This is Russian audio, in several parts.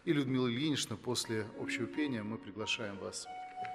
и Людмила Ильинична. После общего пения мы приглашаем вас.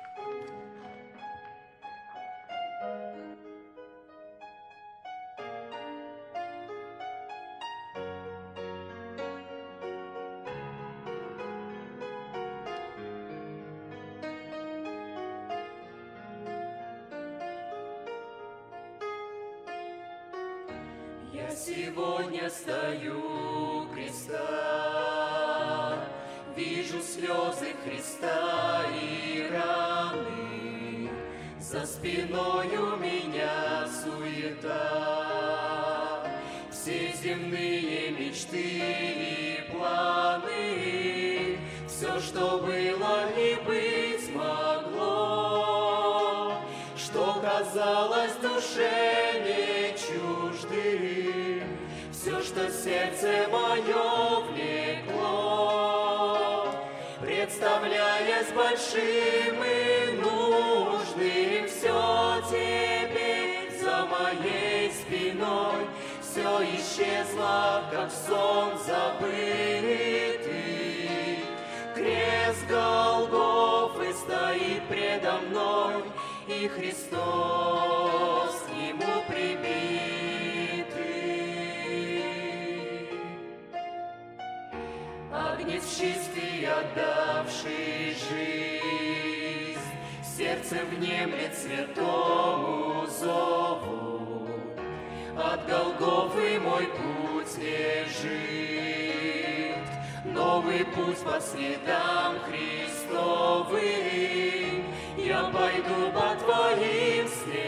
Я сегодня стою у креста, вижу слезы Христа и раны, за спиной у меня суета, все земные мечты и планы, все, что было и быть могло, что казалось душе не чужды, все, что сердце мое влекло, представляясь большим и нужным, все теперь за моей спиной, все исчезло, как сон забытый. Крест Голгофы стоит предо мной, и Христос к нему прибитый. Агнец чистый, отдавший жизнь, сердце внемлет святому зову. От Голгофы мой путь лежит, новый путь по следам Христовым. Я пойду по Твоим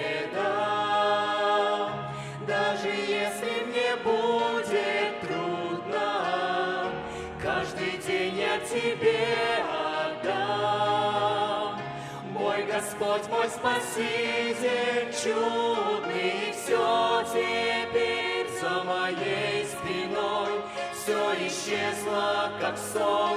следам, даже если мне будет трудно, каждый день я Тебе отдам. Мой Господь, мой Спаситель чудный, все теперь за моей спиной, все исчезло, как сон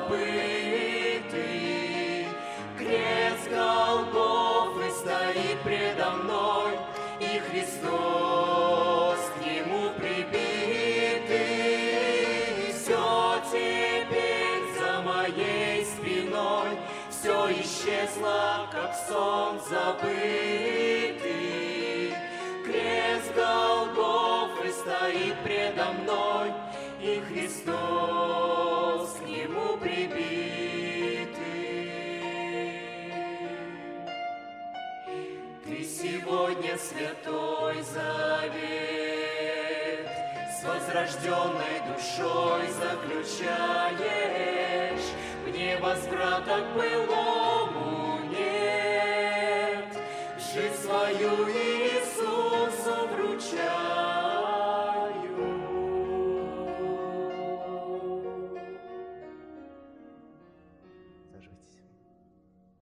забытый. Крест Голгофы стоит предо мной, и Христос к нему прибитый. Все теперь за моей спиной, все исчезло, как сон забытый. Крест Голгофы стоит предо мной, и Христос к нему прибитый. Ты сегодня святой завет с возрожденной душой заключаешь, мне возврата к былому нет. Жизнь свою